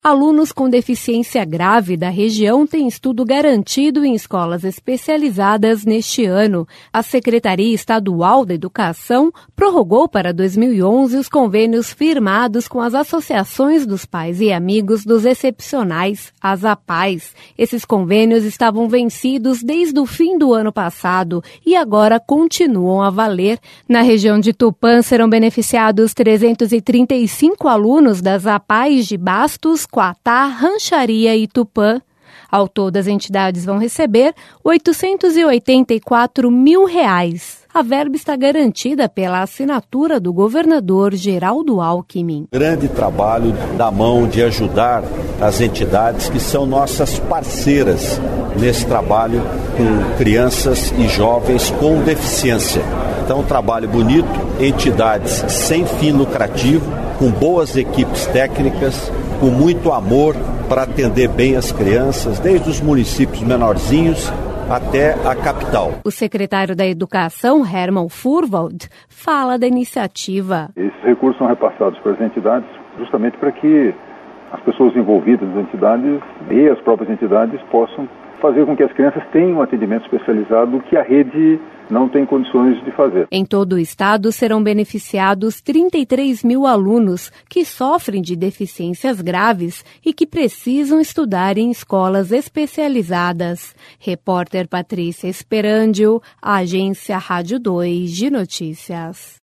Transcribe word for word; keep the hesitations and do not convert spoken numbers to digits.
Alunos com deficiência grave da região têm estudo garantido em escolas especializadas neste ano. A Secretaria Estadual da Educação prorrogou para dois mil e onze os convênios firmados com as associações dos pais e amigos dos excepcionais, as APAES. Esses convênios estavam vencidos desde o fim do ano passado e agora continuam a valer. Na região de Tupã serão beneficiados trezentos e trinta e cinco alunos das APAES de Bastos, Quatá, Rancharia e Tupã. Ao todo, as entidades vão receber oitocentos e oitenta e quatro mil reais. A verba está garantida pela assinatura do governador Geraldo Alckmin. Grande trabalho da mão de ajudar as entidades que são nossas parceiras nesse trabalho com crianças e jovens com deficiência. Então, um trabalho bonito, entidades sem fim lucrativo, com boas equipes técnicas, com muito amor para atender bem as crianças, desde os municípios menorzinhos até a capital. O secretário da Educação, Hermann Furwald, fala da iniciativa. Esses recursos são repassados para as entidades justamente para que as pessoas envolvidas nas entidades e as próprias entidades possam fazer com que as crianças tenham um atendimento especializado que a rede não tem condições de fazer. Em todo o estado serão beneficiados trinta e três mil alunos que sofrem de deficiências graves e que precisam estudar em escolas especializadas. Repórter Patrícia Esperandio, Agência Rádio dois de Notícias.